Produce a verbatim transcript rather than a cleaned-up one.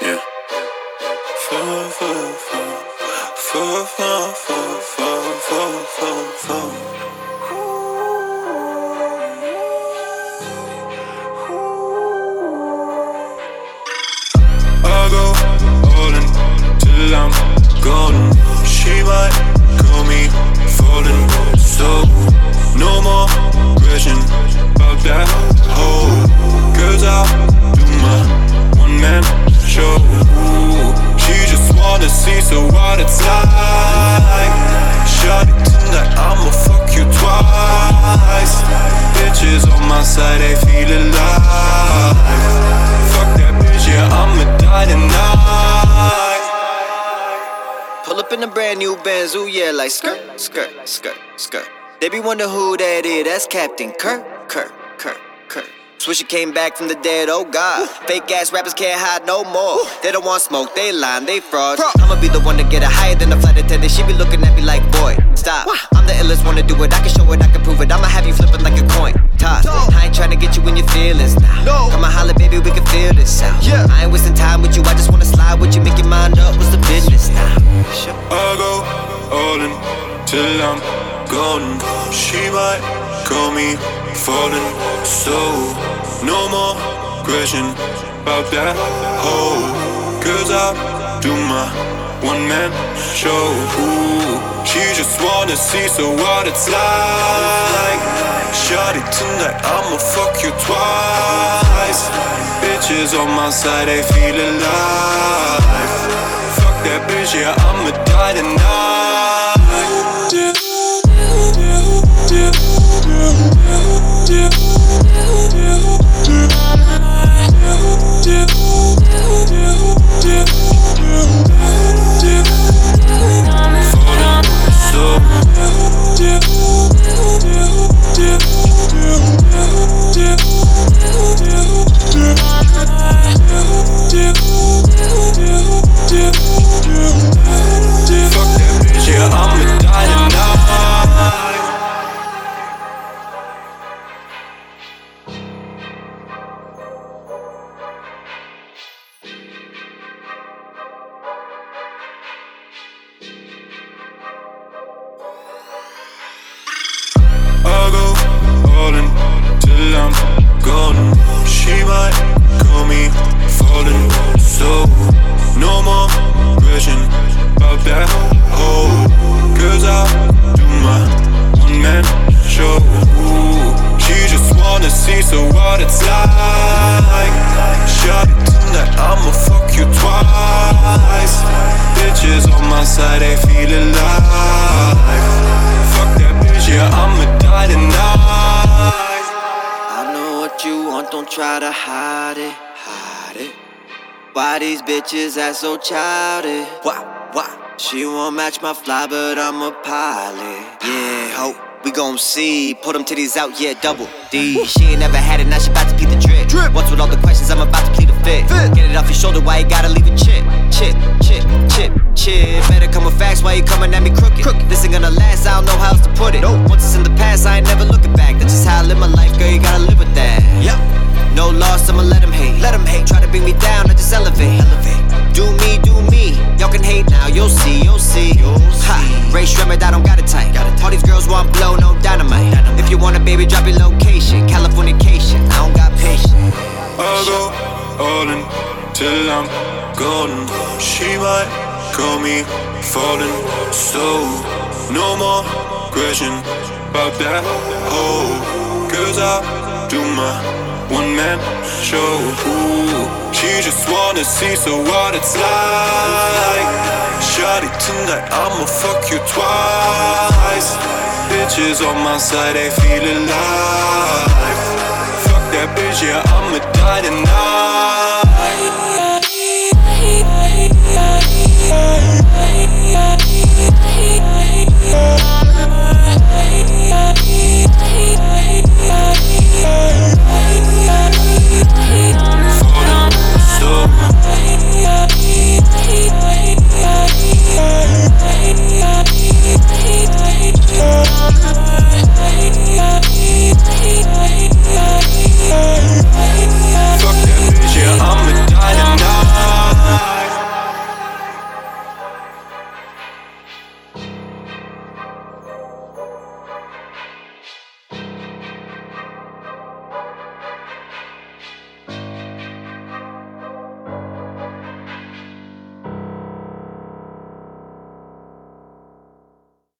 Yeah. Fall, fall, fall, fall, fall, fall, fall, fall, fall, fall. I'll go all in till I'm golden. She might call me falling, so no more question about that hoe. Cause I'll do my one-man show. She just wanna see, so what it's like. Shawty tonight, I'ma fuck you twice. Bitches on my side, they feel alive. Fuck that bitch, yeah, I'ma die tonight. Pull up in a brand new Benz, ooh yeah, like skirt, skirt, skirt, skirt. They be wondering who that is, that's Captain Kirk, Kirk, Kirk, Kirk. Swisher came back from the dead, oh God. Fake ass rappers can't hide no more. They don't want smoke, they lying, they frauds. I'ma be the one to get it higher than the flight attendant. She be looking at me like, boy, stop. I'm the illest one to do it, I can show it, I can prove it. I'ma have you flipping like a coin toss. I ain't tryna get you in your feelings now. Come on, holla, baby, we can feel this out. I ain't wasting time with you, I just wanna slide with you. Make your mind up, what's the business now? I'll go all in till I'm golden. She might call me falling, so no more question about that hoe. Cause I'll do my one-man show. Ooh, she just wanna see, so what it's like. Shawty tonight, I'ma fuck you twice. Bitches on my side, they feel alive. Fuck that bitch, yeah, I'ma die tonight. I'll go all in till I'm golden. She might call me falling, so no more question about that hoe. Cause I'll do my one-man show. Ooh, she just wanna see, so what it's like. Shawty tonight, I'ma fuck you twice. Bitches on my side, they feel alive. Fuck that bitch, yeah, I'ma die tonight. I know what you want, don't try to hide it, hide it. Why these bitches act so childish? Why, why? She won't match my fly, but I'm a pilot. Yeah, ho, we gon' see. Put them titties out, yeah, double D. She ain't never had it, now she bout to keep the drip. drip. What's with all the questions, I'm about to plead the fifth. Get it off your shoulder, why you gotta leave it chip? Chip, chip, chip, chip. Better come with facts, why you coming at me crooked? crooked. This ain't gonna last, I don't know how else to put it. Nope. Once it's in the past, I ain't never looking back. That's just how I live my life, girl, you gotta live with that. Yep. No loss, I'ma let him hate. Let him hate. Try to bring me down, I just elevate. elevate. Do me, do me. Y'all can hate now, you'll see, you'll see. You'll ha. Ray Shremmerd, I don't got it tight. Got it. All these girls want blow, no dynamite. dynamite. If you want a baby, drop your location. Californication, I don't got patience. I'll go all in till I'm golden. She might call me falling, so no more question about that hoe. Cause I'll do my one-man show. Ooh, she just wanna see, so what it's like. Shawty tonight, I'ma fuck you twice. Bitches on my side, they feel alive. Fuck that bitch, yeah, I'ma die tonight.